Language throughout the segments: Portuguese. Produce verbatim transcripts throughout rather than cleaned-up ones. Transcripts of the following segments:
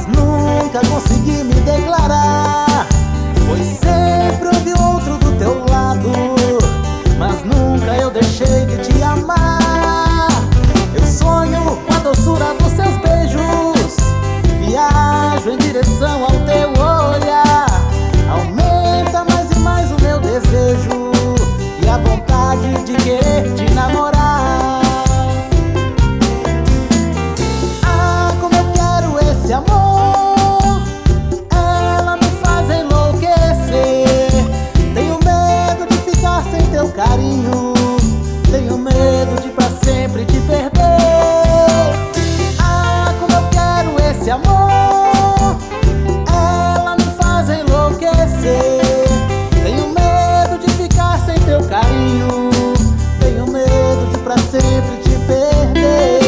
nunca consegui me declarar. Pois sempre houve outro do teu lado, mas nunca eu deixei de te amar. Eu sonho com a doçura dos seus beijos, viajo em direção ao teu olhar. Aumenta mais e mais o meu desejo e a vontade de querer te namorar. Ah, como eu quero esse amor, ela me faz enlouquecer. Tenho medo de ficar sem teu carinho, tenho medo de pra sempre te perder. Ah, como eu quero esse amor, ela me faz enlouquecer. Tenho medo de ficar sem teu carinho, tenho medo de pra sempre te perder.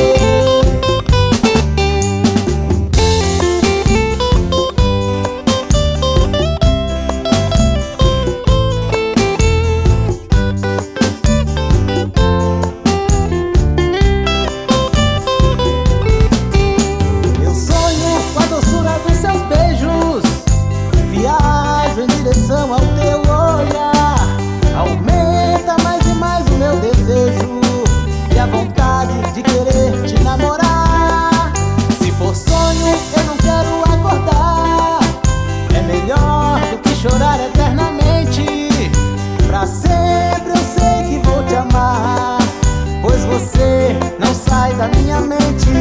Eu sonho com a doçura dos seus beijos, viajo em direção ao teu olhar. Aumenta mais e mais o meu desejo e a vontade de querer te namorar. Se for sonho, eu não quero acordar. É melhor do que chorar eternamente. Pra sempre eu sei que vou te amar, pois você não sai da minha mente.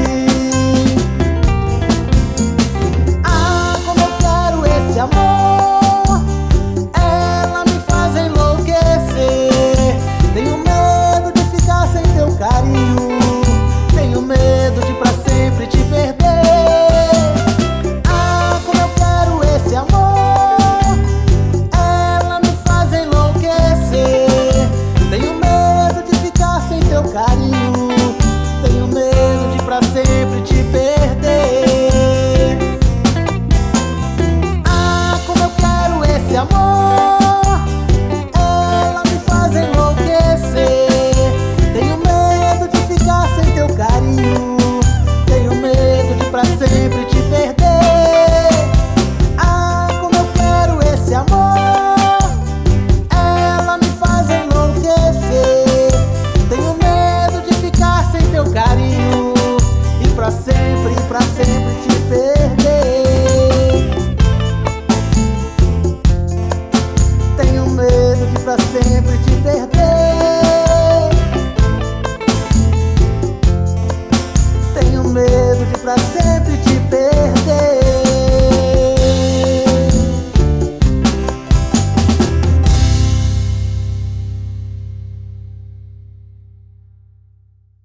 Ah, como eu quero esse amor, ela me faz enlouquecer. Tenho medo de ficar sem teu carinho, tenho medo de pra sempre te perder. Ah, como eu quero esse amor, ela me faz enlouquecer. Tenho medo de ficar sem teu carinho, tenho medo de pra sempre te perder. Ah, como eu quero esse amor, ela me faz enlouquecer. Tenho medo de ficar sem teu carinho, tenho medo de pra sempre te perder. Ah, como eu quero esse amor, ela me faz enlouquecer. Tenho medo de ficar sem teu carinho e pra sempre, pra sempre te perder. Tenho medo de pra sempre te perder. Tenho medo de pra sempre te